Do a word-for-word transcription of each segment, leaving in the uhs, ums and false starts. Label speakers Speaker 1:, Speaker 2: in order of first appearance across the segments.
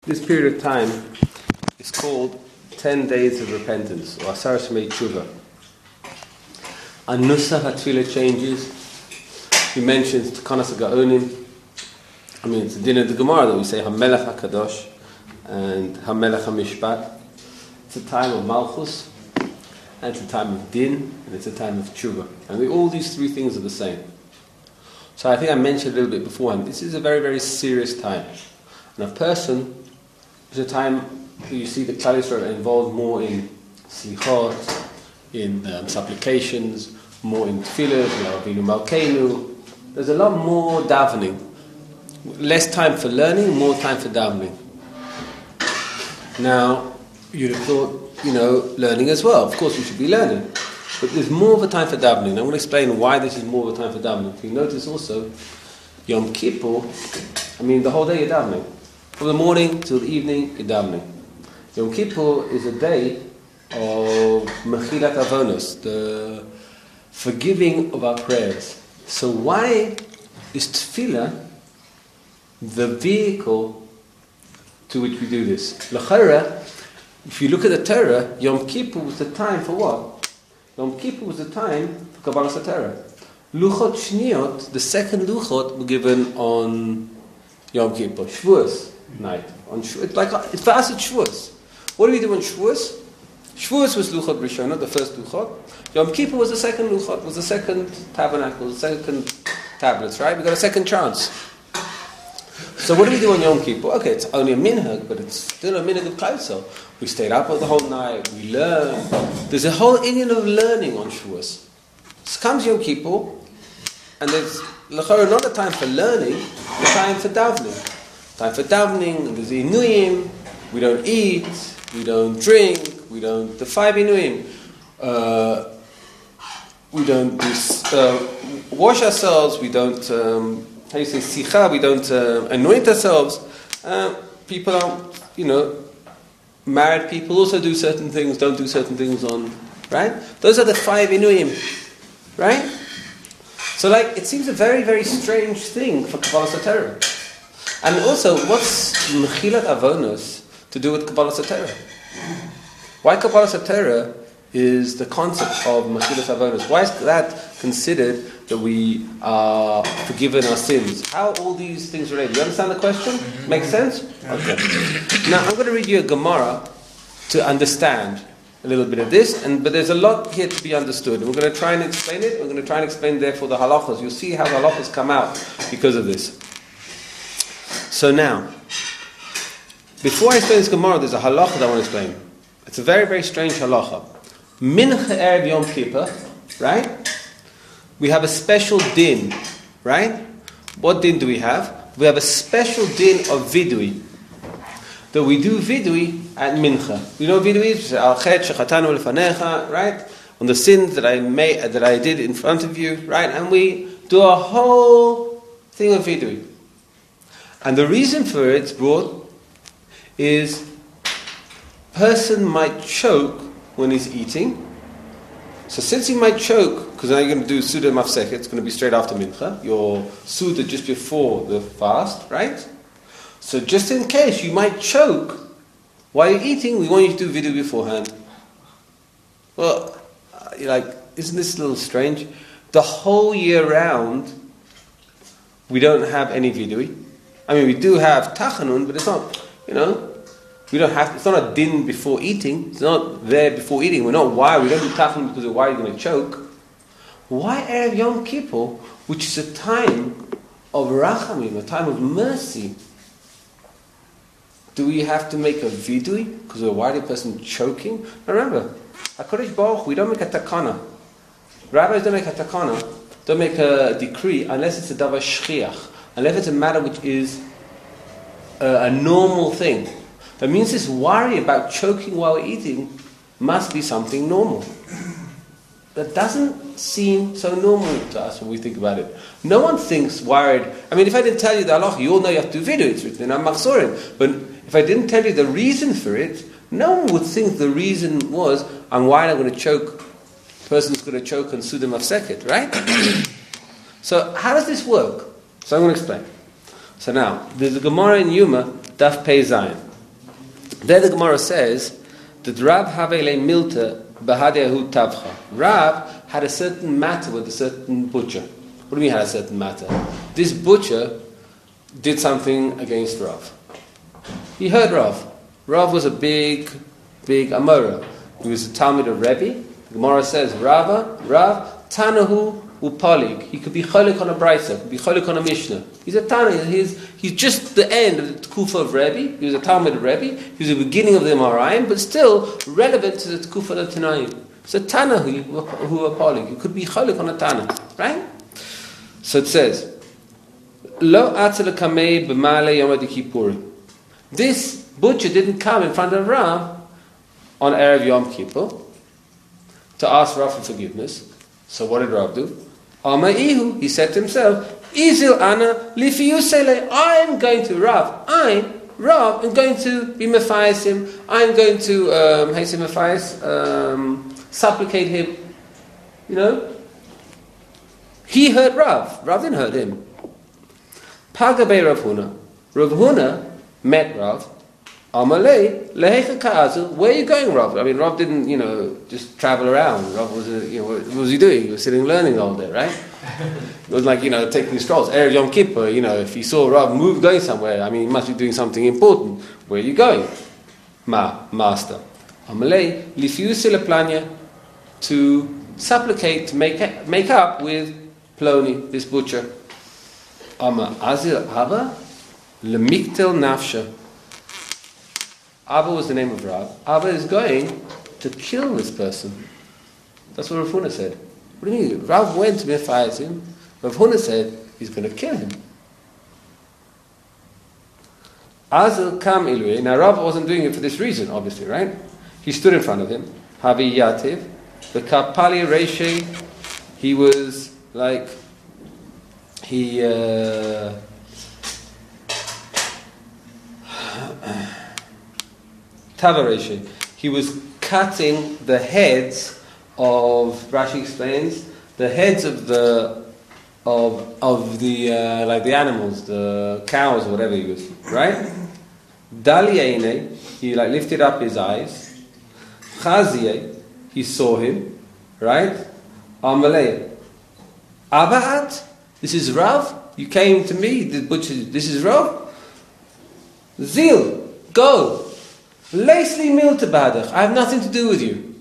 Speaker 1: This period of time is called ten days of repentance, or Asar Shemei Tshuva. Anusach HaTfilah changes. He mentions Tekanas HaGaonim. I mean, it's the din of the Gemara that we say HaMelech HaKadosh and HaMelech HaMishpat. It's a time of Malchus, and it's a time of Din, and it's a time of Tshuva. And we, all these three things are the same. So I think I mentioned a little bit beforehand, this is a very, very serious time. And a person, it's a time where you see the Klal Yisrael are involved more in slichot, in um, supplications, more in tefillah, you know, Avinu Malkeinu. There's a lot more davening. Less time for learning, more time for davening. Now, you'd have thought, you know, learning as well. Of course, we should be learning. But there's more of a time for davening. I'm going to explain why this is more of a time for davening. If you notice also, Yom Kippur, I mean, the whole day you're davening. From the morning till the evening, you're davening. Yom Kippur is a day of Mechilat Avonos, the forgiving of our prayers. So why is Tefillah the vehicle to which we do this? L'chara, if you look at the Torah, Yom Kippur was the time for what? Yom Kippur was the time for Kabbalas HaTorah. Luchot Shniot, the second Luchot, were given on Yom Kippur, Shavuos night. On Shavuos, it's like it's for us it's Shavuos. What do we do on Shavuos? Shavuos was Luchot Rishonah, the first Luchot. Yom Kippur was the second Luchot, was the second tabernacle, the second tablets, right? We got a second chance. So what do we do on Yom Kippur? Okay, it's only a minhag, but it's still a minhag of Klal Yisrael. We stayed up all the whole night, we learn. There's a whole Indian of learning on Shavuos. So comes Yom Kippur, and there's not a time for learning, a time for davening. Time for davening, and there's inuyim, we don't eat, we don't drink, we don't, the five inuyim. Uh, we don't do, uh, wash ourselves, we don't, um, how do you say, sicha, we don't uh, anoint ourselves. Uh, people are, you know, married people also do certain things, don't do certain things on, right? Those are the five inuyim, right? So like, it seems a very, very strange thing for Kabbalas HaTorah. And also, what's Mechilat Avonos to do with Kabbalas HaTorah? Why Kabbalas HaTorah is the concept of Mechilat Avonos? Why is that considered that we are forgiven our sins? How are all these things related? You understand the question? Make sense? Okay. Now, I'm going to read you a Gemara to understand a little bit of this, and but there's a lot here to be understood. And we're going to try and explain it. We're going to try and explain, therefore, the halachas. You'll see how the halachas come out because of this. So now, before I explain this Gemara, there's a halacha that I want to explain. It's a very, very strange halacha. Mincha Erev Yom Kippur, right? We have a special din, right? What din do we have? We have a special din of vidui. That we do vidui at mincha. You know what vidui is? Al chet shechatanu lefanecha, right? On the sins that I made, that I did in front of you, right? And we do a whole thing of vidui. And the reason for it's brought is person might choke when he's eating. So since he might choke, because now you're going to do Suda Mafseket, it's going to be straight after Mincha, your Suda just before the fast, right? So just in case you might choke while you're eating, we want you to do vidui beforehand. Well, you're like, isn't this a little strange? The whole year round, we don't have any vidui. I mean, we do have tachanun, but it's not, you know, we don't have, it's not a din before eating. It's not there before eating. We're not wired. We don't do tachanun because of why you're going to choke. Why Erev Yom Kippur, which is a time of rachamim, a time of mercy, do we have to make a vidui because of why the person choking? Now remember, HaKadosh Baruch Hu, we don't make a takana. Rabbis don't make a takana, don't make a decree unless it's a davar shchiach. Unless it's a matter which is a, a normal thing. That means this worry about choking while eating must be something normal. That doesn't seem so normal to us when we think about it. No one thinks worried. I mean, if I didn't tell you the halacha, you all know you have to do vidui, it's written in Machzorim. But if I didn't tell you the reason for it, no one would think the reason was, I'm worried I'm going to choke. The person's going to choke on Suda Mafseket, right? So how does this work? So I'm going to explain. So now, there's a Gemara in Yuma, Daf Pei Zayin. There the Gemara says that Rav Havele Milta Bahadehu Tavcha. Rav had a certain matter with a certain butcher. What do you mean had a certain matter? This butcher did something against Rav. He heard Rav. Rav was a big, big Amora. He was a Talmud of Rebbe. The Gemara says, Rava, Rav, Tanahu Upalig. He could be cholik on a brisa, could be cholik on a mishnah. He's a Tana. He's, he's just the end of the Tkufa of Rebbe. He was a Talmud of Rebbe. He was the beginning of the Amoraim, but still relevant to the Tkufa of Tanaim. So Tana who Upalig. He could be cholik on a Tana. Right? So it says, Lo atzal kamei b'malei yom Kippurim. This butcher didn't come in front of Rav on Erev Yom Kippur to ask Rav for forgiveness. So what did Rav do? Amaihu, he said to himself, Izil ana lifiyusele. I'm going to Rav. I, Rav, am going to be Matthias him. I'm going to, um, how you say Matthias? Um, supplicate him. You know? He hurt Rav. Rav didn't hurt him. Pagabe Rav Huna. Rav Huna met Rav. Amalei lehecha ka'azu. Where are you going, Rav? I mean, Rav didn't, you know, just travel around. Rav was, a, you know, what was he doing? He was sitting learning all day, right? It was like, you know, taking strolls. Erev Yom Kippur, you know, if he saw Rav move going somewhere, I mean, he must be doing something important. Where are you going? Ma, master. Amalei lifiuse leplanya, to supplicate, to make make up with Ploni, this butcher. Ama azil Abba lemiktel nafsha. Abba was the name of Rav. Abba is going to kill this person. That's what Rav Huna said. What do you mean? Rav went to Matthias him. Rav Huna said he's going to kill him. Azil kam ilui. Now Rav wasn't doing it for this reason, obviously, right? He stood in front of him. Havi yativ. The kapali reishe. He was like, he, uh, Tavareshi. He was cutting the heads of, Rashi explains, the heads of the of of the uh, like the animals, the cows or whatever he was, right? Daliene, he like lifted up his eyes. Chazie, he saw him, right? Amalei, Abaat, this is Rav. You came to me, the butcher. This is Rav. Zil, go. Leisli milta badach. I have nothing to do with you.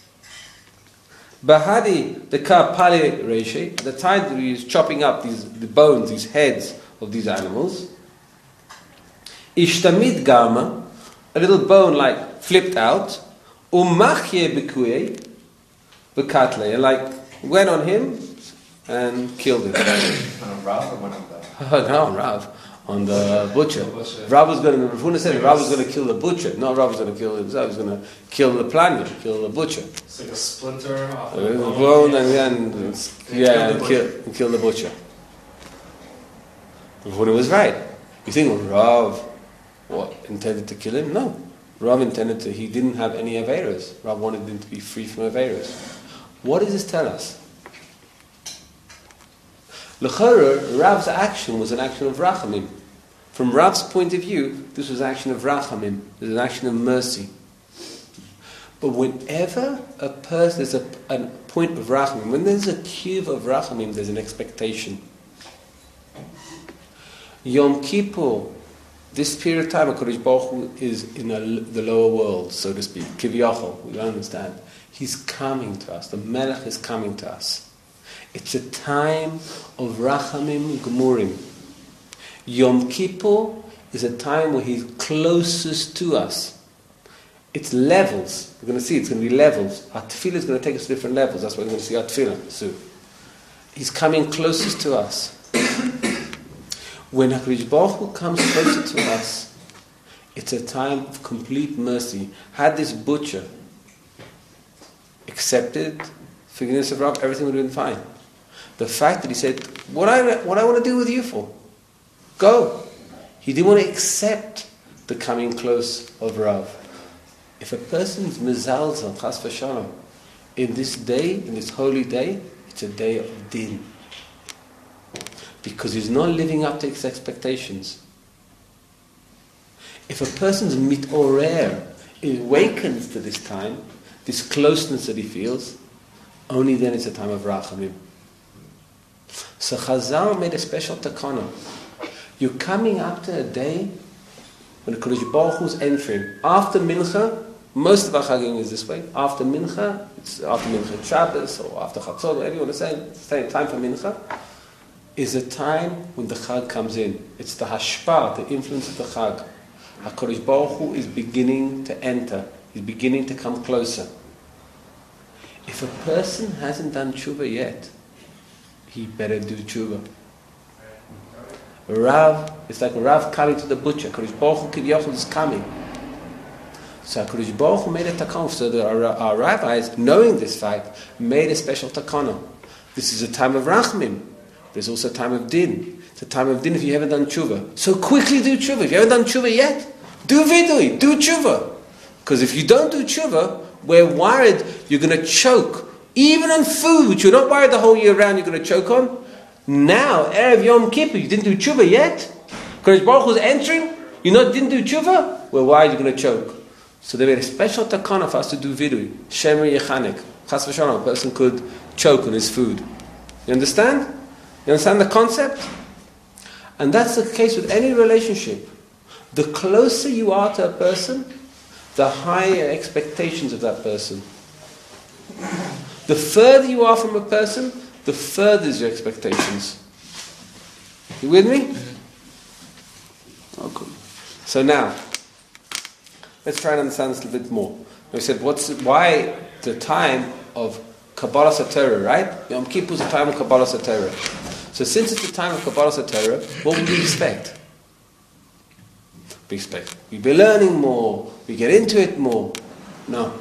Speaker 1: Bahadi the ka pali reshe. The time that he is chopping up these the bones, these heads of these animals. Ishtamid gama, a little bone like flipped out. Umachye bekuye, bekatle, and like went on him and killed him.
Speaker 2: On Rav or one of them?
Speaker 1: No, on Rav. On the butcher. Rav was going to, Rav Huna said Rav was going to kill the butcher. Not Rav was going to kill himself, he was going to kill the planya, kill the butcher.
Speaker 2: It's like a splinter off
Speaker 1: the bone. bone and then, yeah, and kill, and kill the butcher. Rav Huna was right. You think Rav what, intended to kill him? No. Rav intended to, he didn't have any Averas. Rav wanted him to be free from Averas. What does this tell us? L'chorah, Rav's action was an action of Rachamim. From Rav's point of view, this was an action of Rachamim. It was an action of mercy. But whenever a person, there's a, a point of Rachamim, when there's a cube of Rachamim, there's an expectation. Yom Kippur, this period of time, HaKadosh Baruch Hu is in a, the lower world, so to speak. Kiviyachol, we understand. He's coming to us. The Melech is coming to us. It's a time of Rachamim Gemurim. Yom Kippur is a time where he's closest to us. It's levels. We're going to see it's going to be levels. Our tefillah is going to take us to different levels. That's why we're going to see our tefillah soon. He's coming closest to us. When HaKadosh Baruch Hu comes closer to us, it's a time of complete mercy. Had this butcher accepted forgiveness of Rav, everything would have been fine. The fact that he said, what I what I want to do with you for? Go. He didn't want to accept the coming close of Rav. If a person's mezalzel, chas v'shalom, in this day, in this holy day, it's a day of din. Because he's not living up to his expectations. If a person's mitorer awakens to this time, this closeness that he feels, only then it's a time of rachamim. So Chazal made a special takana. You're coming after a day when the Kodesh Baruch Hu is entering. After Mincha, most of our Chagim is this way. After Mincha, it's after Mincha Shabbos or after Chatzot, whatever you want to say, it's the time for Mincha, is a time when the Chag comes in. It's the hashpah, the influence of the Chag. HaKadosh Baruch Hu is beginning to enter. He's beginning to come closer. If a person hasn't done tshuva yet, he better do tshuva. Rav, it's like Rav coming to the butcher. HaKadosh Baruch Hu Kivyochel is coming. So HaKadosh Baruch Hu made a takana. So that our, our rabbis, knowing this fact, made a special takana. This is a time of rachmim. There's also a time of din. It's a time of din if you haven't done tshuva. So quickly do tshuva. If you haven't done tshuva yet, do vidui, do tshuva. Because if you don't do tshuva, we're worried you're going to choke. Even on food, which you're not worried the whole year round you're going to choke on. Now, Erev Yom Kippur, you didn't do tshuva yet? Kodesh Baruch Hu's entering, you not didn't do tshuva? We're worried you're going to choke. So they made a special takana for us to do vidui. Shemri Yechanek. Chas v'shalom, a person could choke on his food. You understand? You understand the concept? And that's the case with any relationship. The closer you are to a person, the higher expectations of that person. The further you are from a person, the further is your expectations. You with me? Mm-hmm. Oh, cool. So now, let's try and understand this a little bit more. We said, what's why the time of Kabbalah Satorah, right? Yom Kippur is the time of Kabbalah Satorah. So since it's the time of Kabbalah Satorah, what would we expect? We expect we be learning more, we get into it more. No.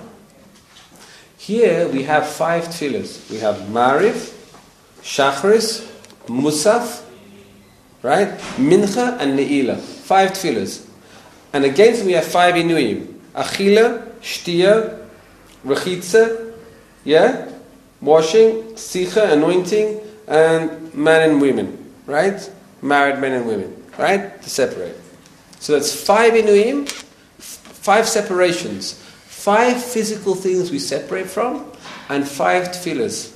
Speaker 1: Here we have five tefillahs. We have Mariv, Shacharis, Musaf, right? Mincha and Ne'ilah. Five tefillahs. And against them we have five Inuyim. Achila, Shtia, Rechitza, yeah? Washing, Sicha, anointing, and men and women, right? Married men and women, right? To separate. So that's five Inuyim, five separations, five physical things we separate from, and five tefillahs.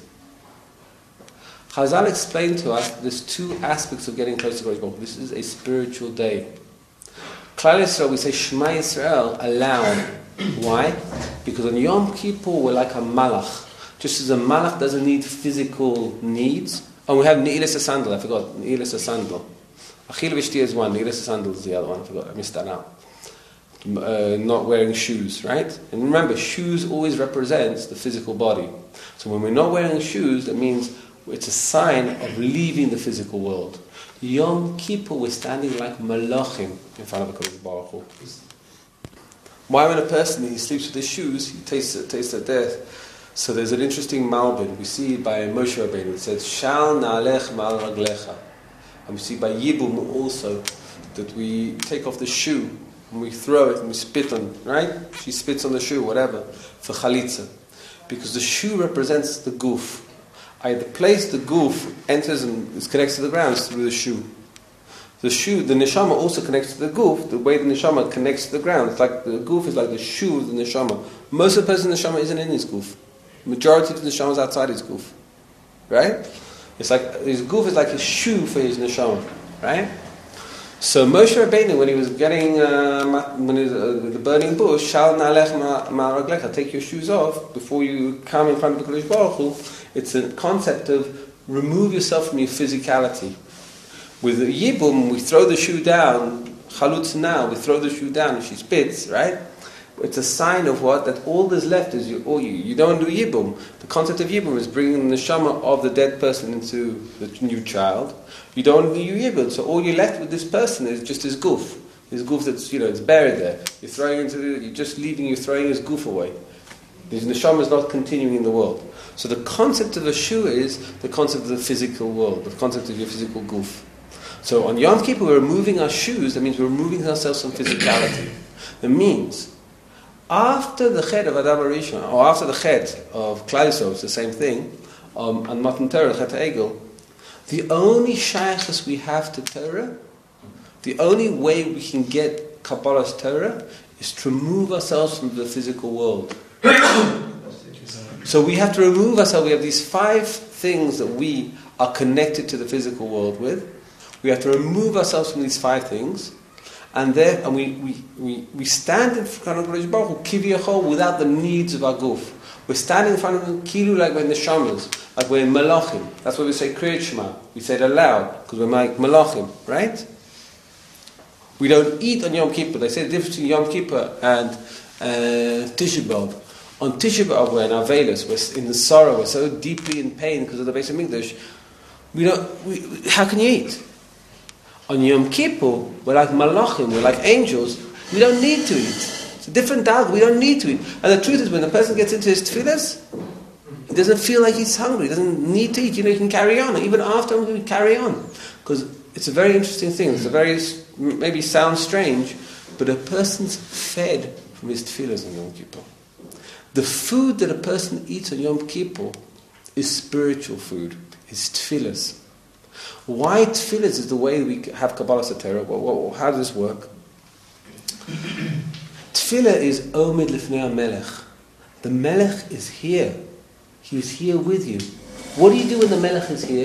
Speaker 1: Chazal explained to us there's two aspects of getting close to God. This is a spiritual day. Klal Yisrael, we say Shema Yisrael aloud. Why? Because on Yom Kippur we're like a malach. Just as a malach doesn't need physical needs. And we have Ne'ilas Sandal, I forgot. Ne'ilas Sandal. Achil v'shtia is one, Ne'ilas Sandal is the other one, I forgot, I missed that out. Uh, not wearing shoes, right? And remember, shoes always represents the physical body. So when we're not wearing shoes, that means it's a sign of leaving the physical world. Yom Kippur, we're standing like malachim in front of a Kodesh Baruch Hu. Why when a person, he sleeps with his shoes, he tastes it, tastes of death. So there's an interesting malbin. We see it by Moshe Rabbeinu. It says, Shal na'alech ma'al raglecha. And we see by Yibum also that we take off the shoe and we throw it and we spit on, right? She spits on the shoe, whatever, for chalitza. Because the shoe represents the goof. I, the place the goof enters and is connected to the ground is through the shoe. The shoe, the neshama also connects to the goof. The way the neshama connects to the ground, it's like the goof is like the shoe of the neshama. Most of the person's neshama isn't in his goof. Majority of the neshama is outside his goof, right? It's like his goof is like a shoe for his neshama, right? So Moshe Rabbeinu, when he was getting uh, when he was, uh, the burning bush, shal na'alech ma'araglecha, take your shoes off before you come in front of the Kodesh Baruch Hu. It's a concept of remove yourself from your physicality. With the Yibum, we throw the shoe down. Chalutz now, we throw the shoe down and she spits, right? It's a sign of what? That all that's left is you, all you. You don't do Yibum. The concept of Yibum is bringing the neshama of the dead person into the new child. You don't do Yibum. So all you're left with this person is just his goof. His goof that's, you know, it's buried there. You're throwing into the, you're just leaving, you're throwing his goof away. His neshama is not continuing in the world. So the concept of a shoe is the concept of the physical world, the concept of your physical goof. So on Yom Kippur, we're removing our shoes. That means we're removing ourselves from physicality. That means after the Chet of Adam HaRishon, or after the Chet of Klal Yisrael, it's the same thing, um, and Matan Torah, Chet HaEgel, the only shaykhs we have to Torah, the only way we can get Kabbalah's Torah is to remove ourselves from the physical world. So we have to remove ourselves. We have these five things that we are connected to the physical world with. We have to remove ourselves from these five things. And there, and we, we, we, we stand in front of Kodesh Baruch Hu, kiviyachol, without the needs of our guf. We're standing in front of him, kilu, like we're in the shamas, like we're in malachim. That's why we say Kriyat Shema. We say it aloud, because we're like malachim, right? We don't eat on Yom Kippur. They say the difference between Yom Kippur and uh, Tisha B'Av. On Tisha B'Av, we're in our veilus, we're in the sorrow, we're so deeply in pain because of the Beis HaMikdash. We don't. We, we, how can you eat? On Yom Kippur, we're like malachim, we're like angels. We don't need to eat. It's a different dag. We don't need to eat. And the truth is, when a person gets into his tefillas, he doesn't feel like he's hungry. He doesn't need to eat. You know, he can carry on. Even after, he can carry on. Because it's a very interesting thing. It's a very, maybe sounds strange, but a person's fed from his tefillas on Yom Kippur. The food that a person eats on Yom Kippur is spiritual food. It's tefillas. Why tefillas is the way we have Kabbalah Satera? Well, well, how does this work? Tefillah is Omid Lifnei HaMelech. The Melech is here. He is here with you. What do you do when the Melech is here?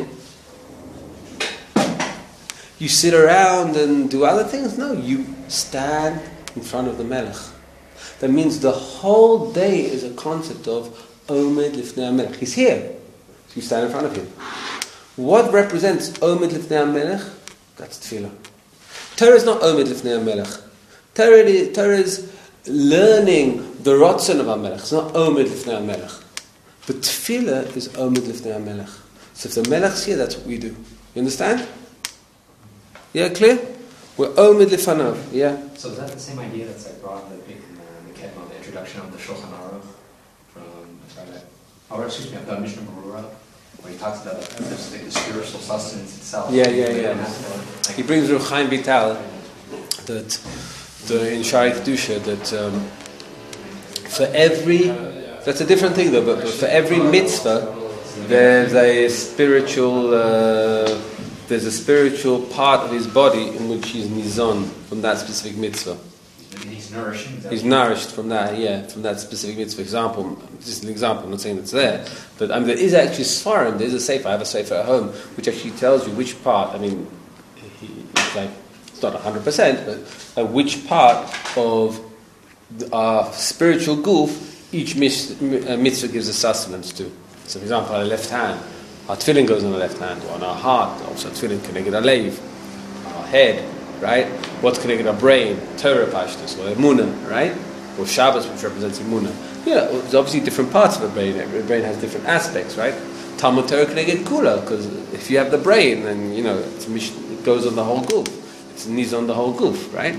Speaker 1: You sit around and do other things? No, you stand in front of the Melech. That means the whole day is a concept of Omid Lifnei HaMelech. He's here. So you stand in front of him. What represents Omid Lifnei HaMelech? That's Tefillah. Torah is not Omid Lifnei HaMelech. Torah is, Torah is learning the Ratzon of HaMelech. It's not Omid Lifnei HaMelech. But Tefillah is Omid Lifnei HaMelech. So if the Melech's here, that's what we do. You understand? Yeah, clear? We're Omid Lifanav. Yeah?
Speaker 2: So is that the same idea that's like brought in the, in the, the, the introduction of the Shulchan Aruch from, sorry, or excuse me, the Mishnah Berurah? Where he talks about the, the spiritual sustenance itself.
Speaker 1: Yeah, yeah, yeah. He brings Reb Chaim Vital that the, in Shari Kedusha that um, for every, that's a different thing though, but, but for every mitzvah there's a spiritual uh, there's a spiritual part of his body in which he's nizon from that specific mitzvah.
Speaker 2: He's nourishing.
Speaker 1: He's nourished from that, yeah, from that specific mitzvah. For example, just an example, I'm not saying it's there, but I mean, there is actually Sfarim, there is a sefer, I have a sefer at home, which actually tells you which part, I mean, it's like, it's not one hundred percent, but uh, which part of our spiritual goof each mitzvah gives a sustenance to. So for example, our left hand, our tefillin goes on the left hand, or on our heart, also tefillin connected our leiv, our head, right? What's connected our brain? Torah Pashtus, or Emunah, right? Or Shabbos, which represents Emunah. Yeah, there's obviously different parts of the brain. Every brain has different aspects, right? Talmud Torah connected Kula, because if you have the brain, then, you know, it's, it goes on the whole goof. It's knees on the whole goof, right?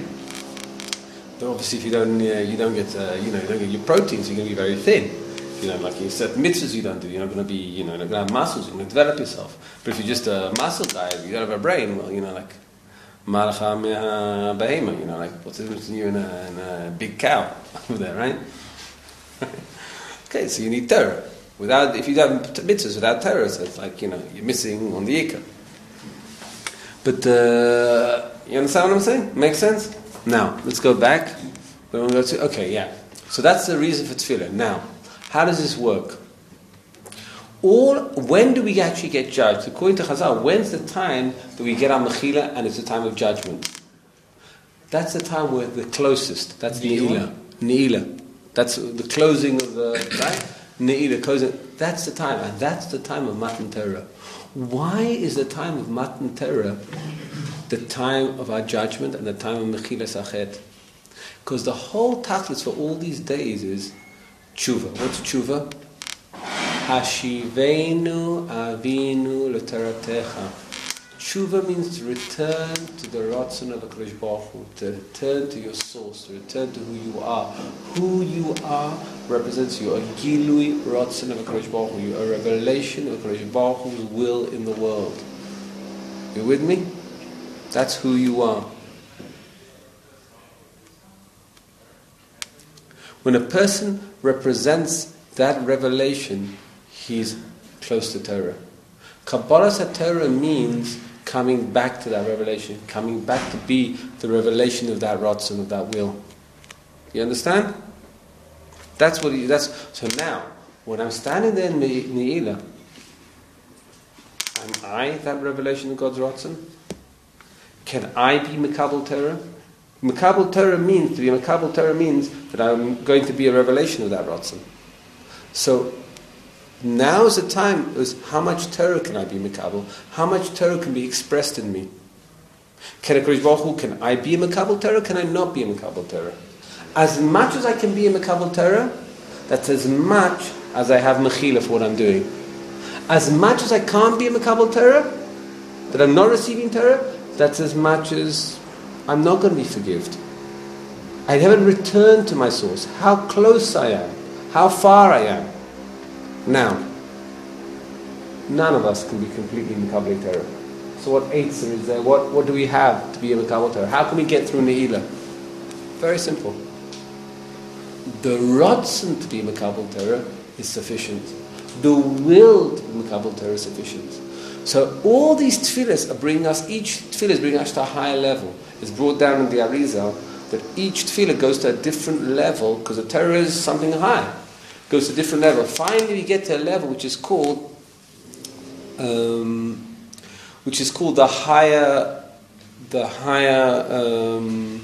Speaker 1: But obviously if you don't, uh, you don't get, uh, you know, you don't get your proteins, you're going to be very thin. You know, like in certain mitzvahs you don't do, you're not going to be, you know, you're not going to have muscles, you're going to develop yourself. But if you're just a muscle guy, you don't have a brain, well, you know, like, Malacha meha behema, you know, like what's the difference between you and a, and a big cow over there, right? Okay, so you need Torah. Without, if you have mitzvahs without Torah, so it's like, you know, you're missing on the ikar. But uh, you understand what I'm saying? Makes sense? Now let's go back. We'll go to, okay, yeah. So that's the reason for tefillah. Now, how does this work? All, when do we actually get judged? According to Chazal, when's the time that we get our mechila and it's the time of judgment? That's the time we're the closest. That's Ne'ilah. Ne'ilah. That's the closing of the, right? Ne'ilah, closing. That's the time, and that's the time of Matan Torah. Why is the time of Matan Torah the time of our judgment and the time of Mechila Sachet? Because the whole tachlis for all these days is tshuva. What's tshuva? Hashivenu avinu l'taratecha. Tshuva means to return to the Ratzon of the Kodesh Baruch Hu, to return to your source, to return to who you are. Who you are represents you, a gilui Ratzon of the Kodesh Baruch Hu, a revelation of the Kodesh Baruch Hu's will in the world. You with me? That's who you are. When a person represents that revelation, he's close to Torah. Kabbalah Torah means coming back to that revelation, coming back to be the revelation of that Ratzon, of that will. You understand? That's what. He, that's so. Now, when I'm standing there in Ne'ilah, am I that revelation of God's Ratzon? Can I be Mekabel Torah? Mekabel Torah means to be Mekabel Torah means that I'm going to be a revelation of that Ratzon. So now is the time. Is how much Torah can I be Mekabel? How much Torah can be expressed in me? Can I, can I be a Mekabel Torah? Can I not be a Mekabel Torah? As much as I can be a Mekabel Torah, that's as much as I have Mechila for what I'm doing. As much as I can't be a Mekabel Torah, that I'm not receiving Torah, that's as much as I'm not going to be forgived. I haven't returned to my source. How close I am. How far I am. Now, none of us can be completely Mekabel Torah. So what eitzim is there? What, what do we have to be a Mekabel Torah? How can we get through Ne'ilah? Very simple. The Ratzon to be Mekabel Torah is sufficient. The will to be Mekabel Torah is sufficient. So all these tefillahs are bringing us, each tefillah is bringing us to a higher level. It's brought down in the Arizal that each tefillah goes to a different level because the Torah is something high. It goes to a different level. Finally we get to a level which is called, um, which is called the higher, the higher, um,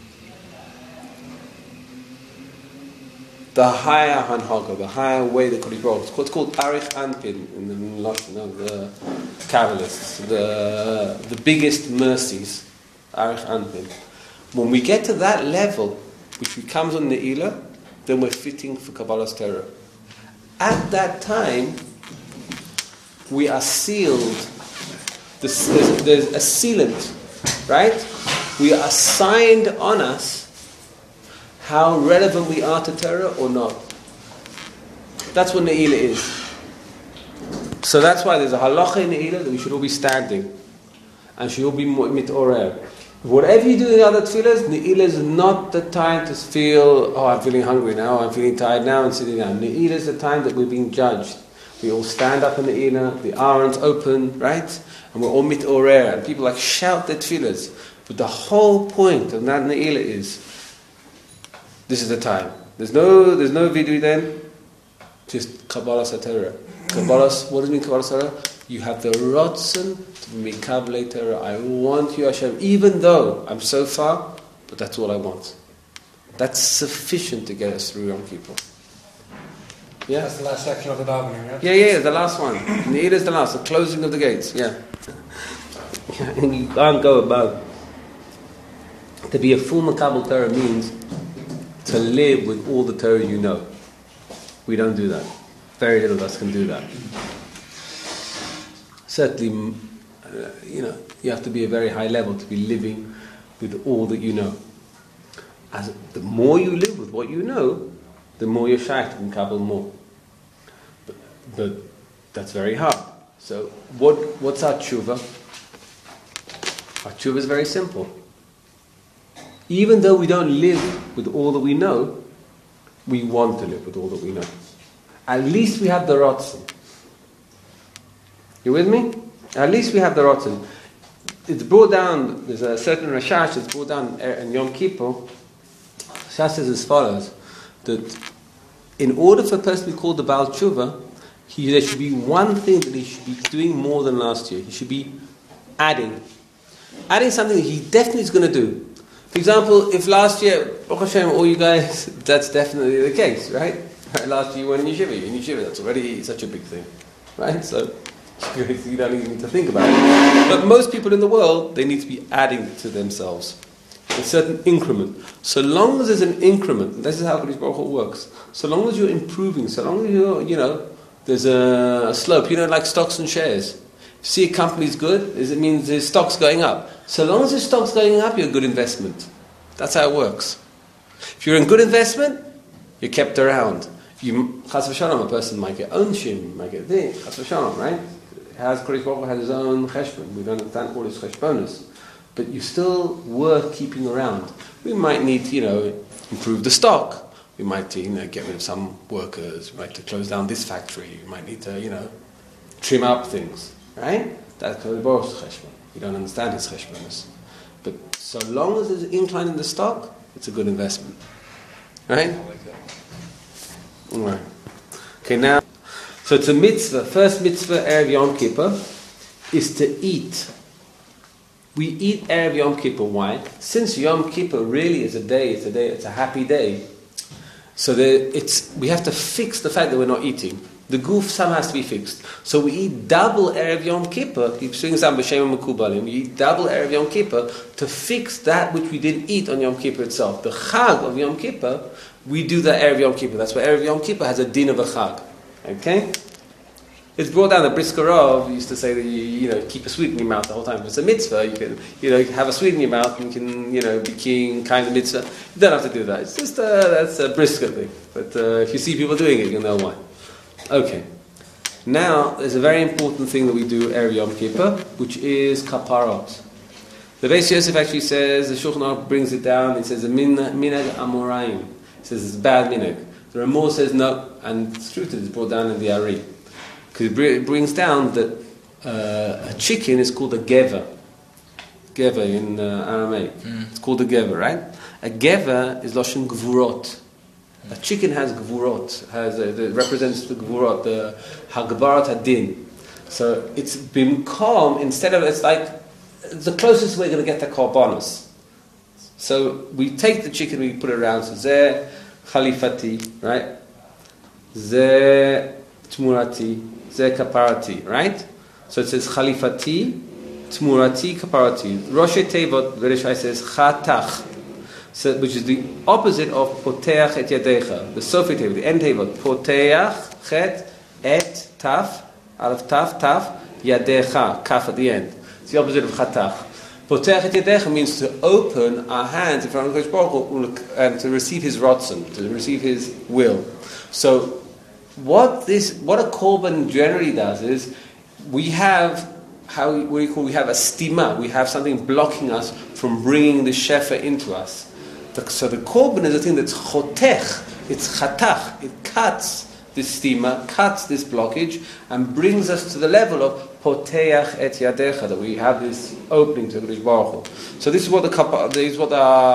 Speaker 1: the higher Hanhaga, the higher way that Kodesh Baruch. It's called, it's called Arich Anpin in the you know, the Kabbalists, the the biggest mercies, Arich Anpin. When we get to that level, which becomes on Ne'ilah, then we're fitting for Kabbalah's Torah. At that time, we are sealed. There's, there's, there's a sealant, right? We are signed on us how relevant we are to Torah or not. That's what Ne'ilah is. So that's why there's a halacha in Ne'ilah that we should all be standing and should all be mitorer. Whatever you do in the other tefillahs, Ne'ilah is not the time to feel, oh, I'm feeling hungry now, I'm feeling tired now, and sitting down. Ne'ilah is the time that we're being judged. We all stand up in Ne'ilah, the aron's open, right? And we're all mitorer, and people like shout their tefillahs. But the whole point of that Ne'ilah is, this is the time. There's no, there's no video then. Just Kabbalah Torah. Kabbalah. What does it mean Kabbalah Torah? You have the Ratzon to be Mekabel Torah. I want you, Hashem, even though I'm so far, but that's all I want. That's sufficient to get us through Yom Kippur. Yeah.
Speaker 3: That's the last section of the davening, right?
Speaker 1: Yeah, yeah, the last one. Ne'ilah is the last, the closing of the gates. Yeah. And you can't go above. To be a full Mekabel Torah means to live with all the Torah you know. We don't do that. Very little of us can do that. Certainly, uh, you know, you have to be a very high level to be living with all that you know. As the more you live with what you know, the more you're shaykh and kabbalah more. But, but that's very hard. So, what what's our tshuva? Our tshuva is very simple. Even though we don't live with all that we know, we want to live with all that we know. At least we have the Ratzon. You with me? At least we have the Ratzon. It's brought down, there's a certain Rashash that's brought down in Yom Kippur. Rashash says as follows, that in order for a person to be called the Baal Tshuva, he, there should be one thing that he should be doing more than last year. He should be adding. Adding something that he definitely is going to do. For example, if last year, Baruch Hashem, all you guys, that's definitely the case, right? right? Last year you went in yeshiva, in yeshiva, that's already such a big thing, right? So you don't even need to think about it. But most people in the world, they need to be adding to themselves a certain increment. So long as there's an increment, this is how Kodesh Baruch Hu works. So long as you're improving, so long as you're, you know, there's a, a slope, you know, like stocks and shares. See a company's good, it means the stock's going up. So long as the stock's going up, you're a good investment. That's how it works. If you're in good investment, you're kept around. You, Chas v'shalom, a person might get onshim, might get this, Chas v'shalom, right? Has Kodesh Baruch Hu has his own cheshbon. We don't understand all his cheshbonos. But you're still worth keeping around. We might need to, you know, improve the stock. We might, you know, get rid of some workers. We might need to close down this factory. We might need to, you know, trim up things. Right? That's Kodesh Baruch Hu's cheshbon. You don't understand his cheshbonos. But so long as there's an incline in the stock, it's a good investment. Right?
Speaker 2: I like that.
Speaker 1: All right. Okay, now, so it's a mitzvah. First mitzvah, Erev Yom Kippur, is to eat. We eat Erev Yom Kippur. Why? Since Yom Kippur really is a day, it's a day, it's a happy day. So the, it's we have to fix the fact that we're not eating. The goof somehow has to be fixed. So we eat double Erev Yom Kippur. He brings down B'Shem Mekubalim. We eat double Erev Yom Kippur to fix that which we didn't eat on Yom Kippur itself. The Chag of Yom Kippur, we do the Erev Yom Kippur. That's why Erev Yom Kippur has a din of a Chag. Okay? It's brought down. The Briskerov used to say that you, you know, keep a sweet in your mouth the whole time. If it's a mitzvah, you can, you know, have a sweet in your mouth and you can, you know, be king, kind of mitzvah. You don't have to do that. It's just, uh, that's a Brisker thing. But uh, if you see people doing it, you'll know why. Okay. Now, there's a very important thing that we do Erev Yom Kippur, which is kaparot. The Beis Yosef actually says, the Shulchan Aruch brings it down, it says, minag amoraim. It says it's bad minag. The Ramah says no, and it's true that it's brought down in the Ari. Because it brings down that uh, a chicken is called a gever. Gever in uh, Aramaic. Mm. It's called a gever, right? A gever is Loshen Gvurot. A chicken has gvurot, has a, it represents the gvurot, the hagbarat hadin. So it's been calm instead of, it's like the closest we're going to get to korbanos. So we take the chicken, we put it around, so zeh khalifati, right? Zeh tmurati, zeh kaparati, right? So it says khalifati, tmurati, kaparati. Rosh Tevot, Bereshai says chatach. So, which is the opposite of poteach et yadecha, the Sofi Tevot, the end Tevot. Poteach, chet, et, taf, aleph taf, taf, yadecha, kaf at the end. It's the opposite of chatach. Poteach et yadecha means to open our hands in front of Kodesh Baruch Hu and to receive His rotzen, to receive His will. So, what this, what a korban generally does is, we have how what do you call? We have a stima. We have something blocking us from bringing the shefa into us. So the korban is a thing that's chotech, it's chatach, it cuts this stima, cuts this blockage, and brings us to the level of poteach et yadecha, that we have this opening to Kodesh Baruch Hu. So this is what the kapar, this is what the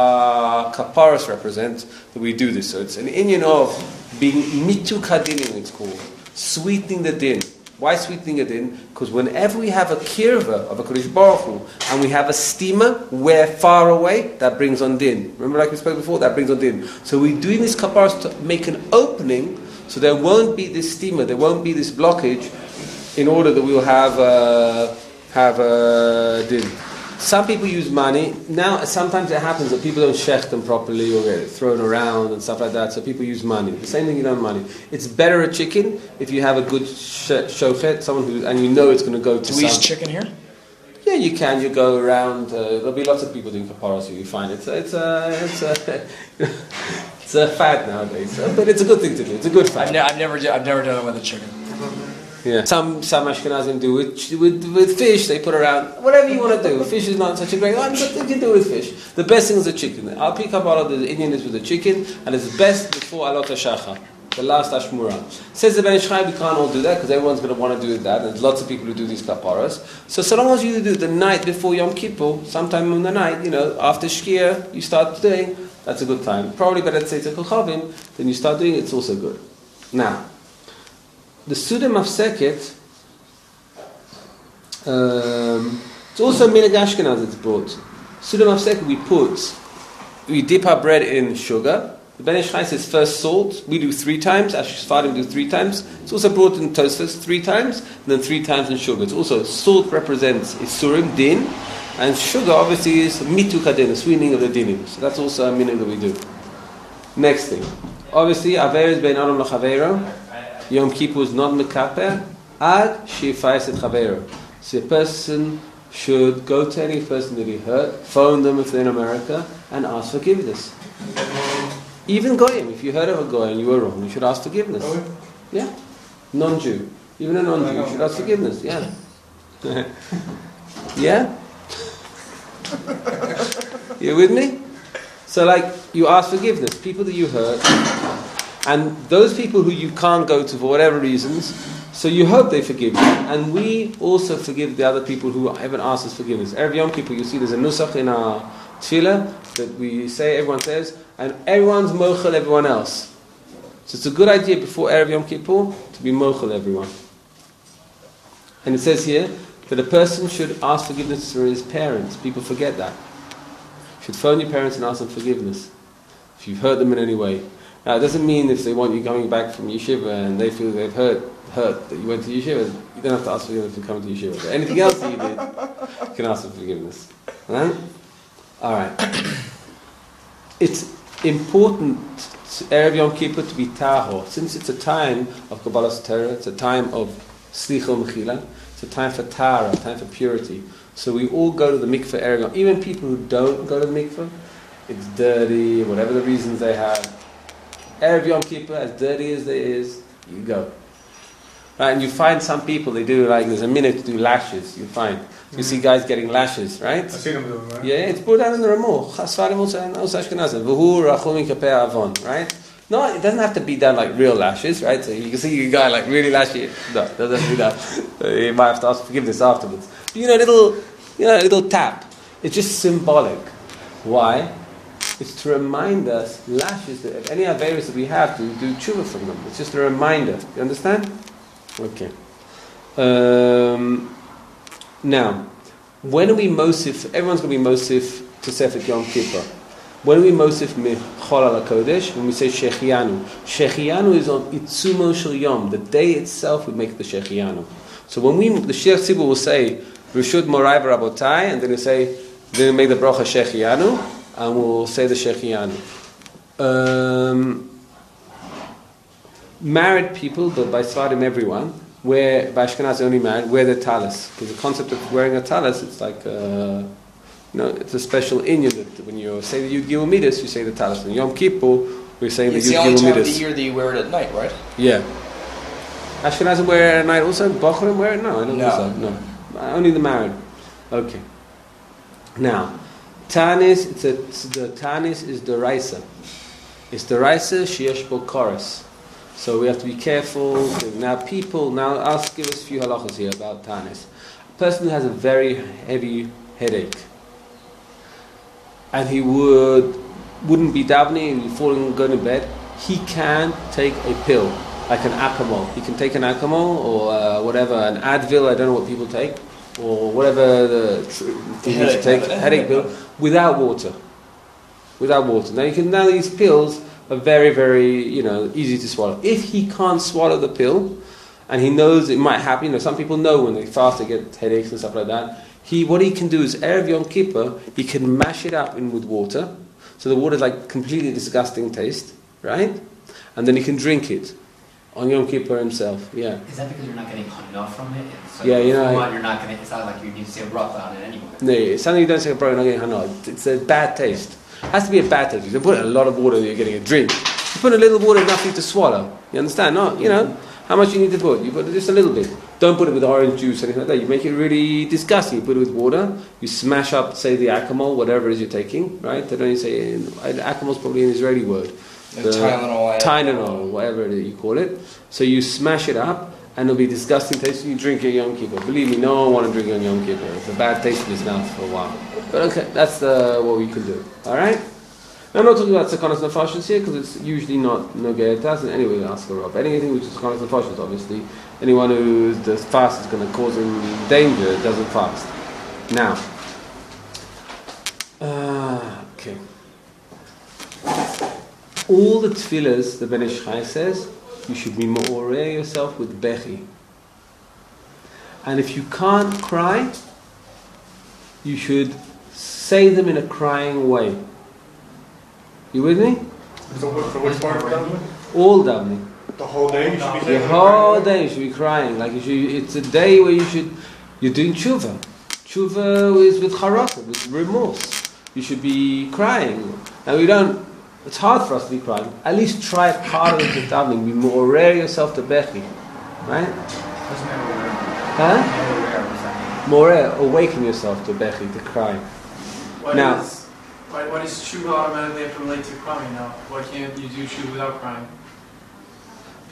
Speaker 1: kaparas represent, that we do this. So it's an inyan of being mitu kadinim, it's called, sweetening the din. Why sweetening it in? Because whenever we have a kirva of a Kodesh Baruch Hu, and we have a stima, we're far away, that brings on din. Remember, like we spoke before, that brings on din. So we're doing this kaparas to make an opening, so there won't be this stima, there won't be this blockage, in order that we will have a, have a din. Some people use money. Now, sometimes it happens that people don't shech them properly or get it thrown around and stuff like that, so people use money. The same thing, you know, money. It's better a chicken if you have a good sh- shochet, someone who, and you know it's going to go to
Speaker 3: Do we
Speaker 1: some...
Speaker 3: use chicken here?
Speaker 1: Yeah, you can. You go around. Uh, there'll be lots of people doing kaparas, so you find it's a, it's a, it's a, it's a fad nowadays. Uh, but it's a good thing to do. It's a good fad.
Speaker 3: I've, ne- I've never, do- I've never done it with a chicken.
Speaker 1: Yeah. Some some Ashkenazim do it with, with fish. They put around whatever you want to do. Fish is not such a great one, but they can do it with fish. The best thing is the chicken. Al pi Kabbalah, the Indian is with the chicken, and it's best before Alot HaShachar, the last Ashmura. Says the Ben Ish Chai, we can't all do that because everyone's going to want to do that. And there's lots of people who do these kaparas. So so long as you do it the night before Yom Kippur, sometime in the night, you know, after Shkia, you start doing. That's a good time. Probably better to say to Kochavim, then you start doing it. It's also good. Now. The Suda Mafseket, um, it's also Minhag Ashkenaz it's brought. Suda Mafseket we put, we dip our bread in sugar. The Ben Ish Chai says first salt, we do three times, Ashkenazi do three times. It's also brought in Tosfos three times, and then three times in sugar. It's also, salt represents Isurim, din, and sugar obviously is mitu kadin, the sweetening of the dinim. So that's also a minhag that we do. Next thing. Obviously, Aver is bein Adam l'chaveiro. Yom Kippur is not mekaper ad shifais et chavero. So a person should go to any person that he hurt, phone them if they're in America, and ask forgiveness. Even goyim, if you heard of a goy and you were wrong, you should ask forgiveness. Yeah, non-Jew, even a non-Jew, you should ask forgiveness. Yeah, yeah. You with me? So, like, you ask forgiveness. People that you hurt, And those people who you can't go to for whatever reasons, so you hope they forgive you. And we also forgive the other people who haven't asked us forgiveness. Erev Yom Kippur, you see there's a nusach in our tefillah that we say, everyone says, and everyone's mochel everyone else. So it's a good idea before Erev Yom Kippur to be mochel everyone. And it says here that a person should ask forgiveness for his parents. People forget that. You should phone your parents and ask them forgiveness if you've hurt them in any way. Now, it doesn't mean if they want you coming back from yeshiva and they feel they've hurt, hurt that you went to yeshiva, you don't have to ask forgiveness for coming to yeshiva. But anything else that you did, you can ask for forgiveness. Right? All right. It's important, Erev Yom Kippur, to be tahor. Since it's a time of Kabbalas Torah, it's a time of slicha mechila, it's a time for tara, a time for purity. So we all go to the mikveh Erev Yom. Even people who don't go to the mikveh, it's dirty, whatever the reasons they have. Erev Yom Kippur, as dirty as it is, you go. Right, and you find some people, they do like, there's a minute to do lashes, you find. You see guys getting lashes, right?
Speaker 4: I've seen them do them, right?
Speaker 1: Yeah, it's put down in the Ramah. Chasfarim also, and also Ashkenazim. V'hu rachum mikapei avon, right? No, it doesn't have to be done like real lashes, right? So you can see a guy like really lashy. No, it doesn't have to be that. You might have to ask forgiveness afterwards. But, you know, a little, you know, a little tap. It's just symbolic. Why? It's to remind us, lashes, that if any averis that we have, to do tshuva from them. It's just a reminder. You understand? Okay. Um, now, when are we mosif? Everyone's going to be mosif to Sefer Yom Kippur. When are we mosif mechol al kodesh? When we say shechianu. Shechianu is on itzumo shel yom. The day itself we make the shechianu. So when we, the Sheikh Tzibur will say, Rishud Morai v'Rabotai, and then we say, then we make the bracha shechianu, and we'll say the shechianu. Um, married people, but by Sfarim everyone, wear, by Ashkenaz only married, wear the talis. Because the concept of wearing a talis, it's like, uh, you know, it's a special inyan that when you say the Yud Gimel Midas, you say the talis. In Yom Kippur, we're saying
Speaker 3: It's
Speaker 1: the
Speaker 3: the
Speaker 1: Yud
Speaker 3: only
Speaker 1: Gimel
Speaker 3: time of
Speaker 1: Midas.
Speaker 3: the year that you wear it at night, right?
Speaker 1: Yeah. Ashkenazim wear it at night also? Bochurim wear it? No, I don't
Speaker 3: No.
Speaker 1: think so. No. Only the married. Okay. Now, Tanis, it's a, it's the Tanis is the Raisa. It's the Raisa, Sheyesh Bo Chorus. So we have to be careful. Now people, now I'll give us a few halachas here about Tanis. A person who has a very heavy headache, and he would, wouldn't be davening, he'd be falling, going to bed, he can take a pill, like an Acamol. He can take an Acamol or uh, whatever, an Advil, I don't know what people take, or whatever the thing you should take, headache pill, without water. Without water. Now you can, now these pills are very, very, you know, easy to swallow. If he can't swallow the pill, and he knows it might happen, you know, some people know when they fast they get headaches and stuff like that. He, what he can do is, Erev Yom Kippur, he can mash it up in with water, so the water is like completely disgusting taste, right? And then he can drink it on Yom Kippur himself. Yeah.
Speaker 2: Is that because you're not getting enough from it? So
Speaker 1: Yeah, you know,
Speaker 2: One, you're not getting. It's not like you need to say a bracha on it anyway.
Speaker 1: No, it's something you don't say, bro, you're not getting hana. It's a bad taste. It has to be a bad taste. You can put a lot of water, you're getting a drink. You put a little water, enough for you to swallow. You understand? No, you know, how much you need to put. You put just a little bit. Don't put it with orange juice or anything like that. You make it really disgusting. You put it with water. You smash up, say, the Acamol, whatever it is you're taking, right? I don't even say, Acamol is probably an Israeli word.
Speaker 3: The
Speaker 1: The
Speaker 3: Tylenol.
Speaker 1: Tylenol, whatever it is you call it. So you smash it up, and it'll be disgusting taste. You drink it Yom Kippur. Believe me, no one want to drink it on Yom Kippur. It's a bad taste in his mouth for a while. But okay, that's uh, what we can do. All right. Now, I'm not talking about Sakanas Nefashos here because it's usually not Nogei Tas. And anyway, ask her up. Anything which is Sakanas Nefashos, obviously, anyone who does fast is going to cause him danger. Doesn't fast. Now, uh, okay. All the tefillahs, the Ben Ish Chai says, you should be ma'oreh yourself with bechi. And if you can't cry, you should say them in a crying way. You with me?
Speaker 4: So what, for which part of davening?
Speaker 1: All davening.
Speaker 4: The whole day you should be
Speaker 1: The
Speaker 4: saying
Speaker 1: whole day you should be crying. Like you should, it's a day where you should, you're doing tshuva. Tshuva is with charata, with remorse. You should be crying. And we don't, it's hard for us to be crying. At least try it harder than just davening. Be more rare yourself to bechi. Right?
Speaker 2: What's never rare?
Speaker 1: Huh?
Speaker 2: Never rare, what's that mean?
Speaker 1: More rare, awaken yourself to bechi, to cry.
Speaker 5: Why
Speaker 1: Now-
Speaker 5: does why, why does tshuva automatically have to relate to crying now? Why can't you do tshuva without crying?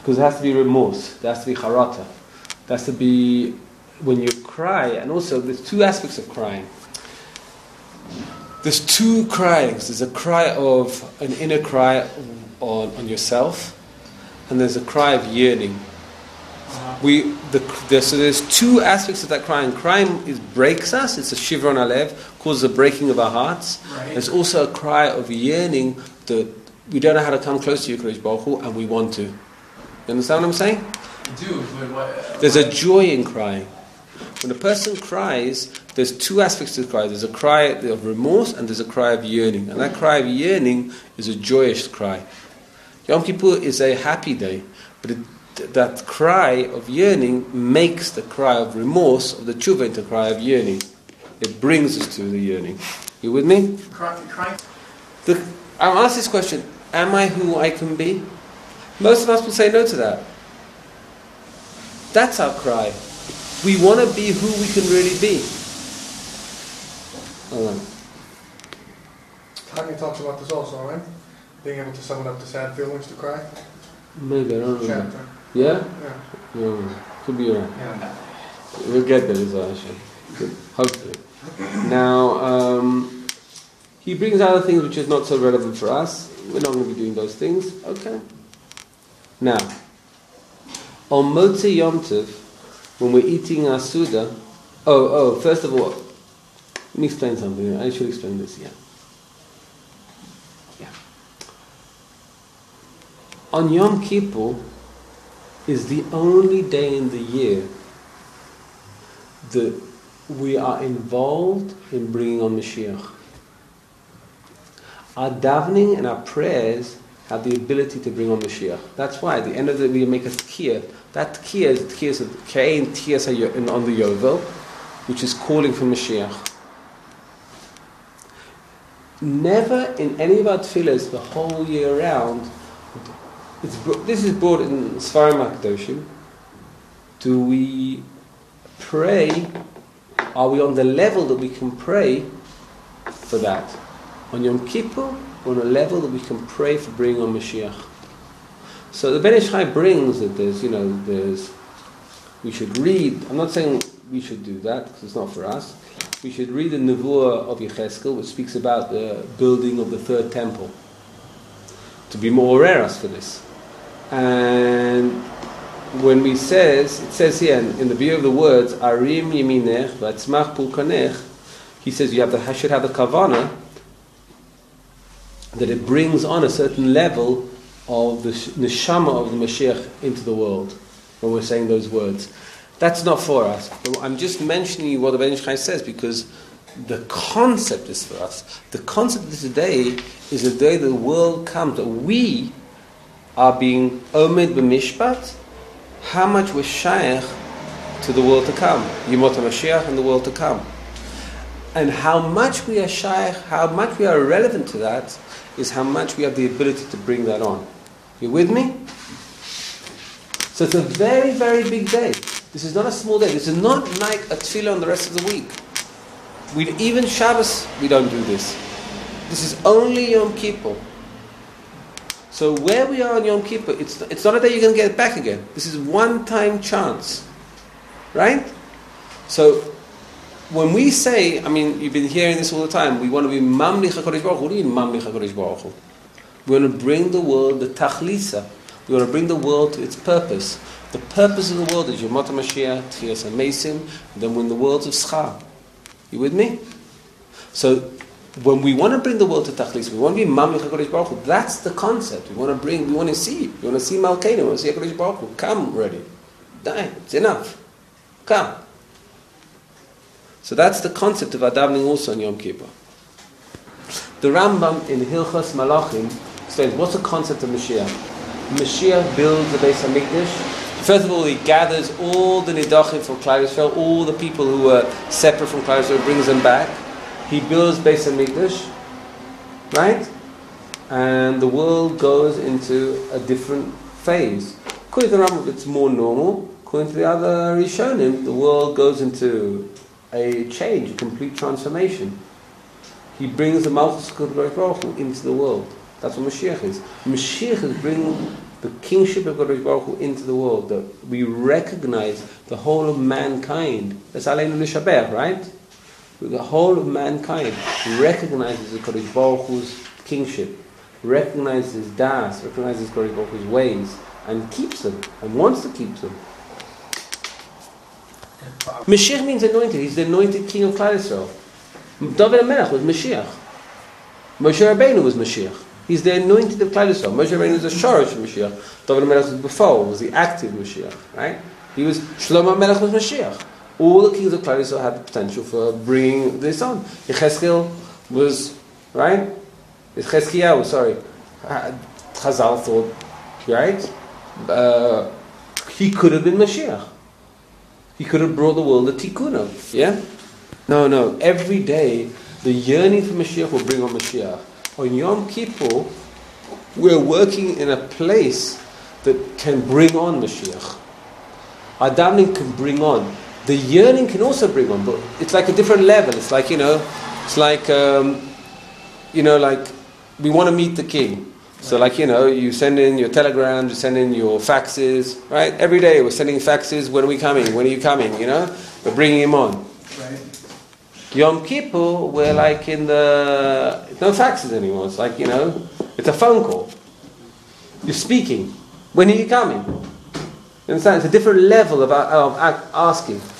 Speaker 1: Because there has to be remorse, there has to be charata, there has to be when you cry, and also there's two aspects of crying. There's two cryings. There's a cry of an inner cry on, on yourself, and there's a cry of yearning. We the, the so there's two aspects of that crying. Crying is breaks us. It's a shivron alev, causes a breaking of our hearts.
Speaker 3: Right.
Speaker 1: There's also a cry of yearning that we don't know how to come close to you, Kadosh Baruch Hu, and we want to. You understand what I'm saying?
Speaker 3: Dude, but what?
Speaker 1: There's a joy in crying. When a person cries, there's two aspects to the cry. There's a cry of remorse and there's a cry of yearning. And that cry of yearning is a joyous cry. Yom Kippur is a happy day, but it, that cry of yearning makes the cry of remorse of the tshuva into a cry of yearning. It brings us to the yearning. You with me?
Speaker 3: Cry, cry.
Speaker 1: The, I'll ask this question: am I who I can be? Most of us will say no to that. That's our cry. We want to be who we can really be. All right.
Speaker 4: Tanya talks about this also, right? Being able to summon up the sad feelings to cry.
Speaker 1: Maybe, I don't remember.
Speaker 4: Chapter.
Speaker 1: Yeah?
Speaker 4: Yeah.
Speaker 1: No, could be right.
Speaker 2: Yeah.
Speaker 1: We'll get there as well, actually. Good. Hopefully. Now, um, he brings other things which is not so relevant for us. We're not going to be doing those things. Okay. Now, on Motzei Yom Tov, when we're eating our Suda, oh, oh, first of all, let me explain something. I should explain this, yeah. Yeah. On Yom Kippur is the only day in the year that we are involved in bringing on Mashiach. Our davening and our prayers have the ability to bring on Mashiach. That's why at the end of the day we make a tkiyah. That tkiyah is the tkiyah of Kain Tkiyas on the Yovel, which is calling for Mashiach. Never in any of our tefillahs the whole year round, it's, this is brought in Sfarim HaKadoshim, do we pray, are we on the level that we can pray for that? On Yom Kippur, we're on a level that we can pray for bringing on Mashiach. So the Ben Ish Chai brings that there's, you know, there's, we should read, I'm not saying we should do that, because it's not for us. We should read the Nevuah of Yecheskel, which speaks about the building of the third temple, to be more awareness for this. And when we says, it says here in, in the view of the words, Arim Yeminech V'atzmach Pulkanech, he says you have to, should have the Kavanah, that it brings on a certain level of the neshama of the Mashiach into the world when we're saying those words. That's not for us. I'm just mentioning what the Ben Ish Chai says because the concept is for us. The concept of today is the day the world comes, that we are being omed b'mishpat, how much we're shaykh to the world to come, Yemot HaMashiach and the world to come. And how much we are shaykh, how much we are relevant to that, is how much we have the ability to bring that on. You with me? So it's a very, very big day. This is not a small day. This is not like a tefillah on the rest of the week. We even Shabbos, we don't do this. This is only Yom Kippur. So where we are on Yom Kippur, it's, it's not a day you're going to get it back again. This is one-time chance. Right? So when we say, I mean, you've been hearing this all the time, we want to be Mamlich HaKadosh Baruch Hu. What do you mean Mamlich HaKadosh Baruch Hu? We want to bring the world the Tachlisa. We want to bring the world to its purpose. The purpose of the world is Yemot HaMashiach, Tchias HaMeisim, and then when the world's of Schar. You with me? So when we want to bring the world to Tachlisa, we want to be Mamlich HaKadosh Baruch Hu. That's the concept. We want to bring, we want to see. We want to see Malkeinu. We want to see HaKadosh Baruch Hu. Come already. Die. It's enough. Come. So that's the concept of our davening also on Yom Kippur. The Rambam in Hilchos Malachim explains what's the concept of Mashiach. Mashiach builds the Beis HaMikdash. First of all, he gathers all the Nidachim from Klal Yisrael, all the people who were separate from Klal Yisrael, brings them back. He builds Beis HaMikdash, right? And the world goes into a different phase. According to the Rambam, it's more normal. According to the other Rishonim, the world goes into a change, a complete transformation. He brings the Malchus HaKadosh Baruch Hu into the world. That's what Mashiach is. Mashiach is bringing the kingship of Kadosh Baruch Hu into the world, that we recognize the whole of mankind. That's Aleinu L'Shabech, right? The whole of mankind recognizes the Kadosh Baruch Hu's kingship, recognizes his das, recognizes Kadosh Baruch Hu's ways, and keeps them, and wants to keep them. Mashiach means anointed. He's the anointed king of Klal Yisrael. David HaMelech was Mashiach. Moshe Rabbeinu was Mashiach. He's the anointed of Klal Yisrael. Moshe Rabbeinu is the Shorosh of Mashiach. David HaMelech was before, was the active Mashiach, right? He was, Shlomo HaMelech was Mashiach. All the kings of Klal Yisrael had the potential for bringing this on. Yechezkel was, right? Yechezkiyahu, sorry. Chazal thought, right? Uh, he could have been Mashiach. He could have brought the world a tikkun of, yeah? No, no. Every day, the yearning for Mashiach will bring on Mashiach. On Yom Kippur, we're working in a place that can bring on Mashiach. Our davening can bring on. The yearning can also bring on, but it's like a different level. It's like, you know, it's like, um, you know, like, we want to meet the king. So like, you know, you send in your telegrams, you send in your faxes, right? Every day we're sending faxes, when are we coming? When are you coming? You know? We're bringing him on.
Speaker 3: Right.
Speaker 1: Yom Kippur, we're like in the, no faxes anymore. It's like, you know, it's a phone call. You're speaking. When are you coming? You understand? It's a different level of, of asking.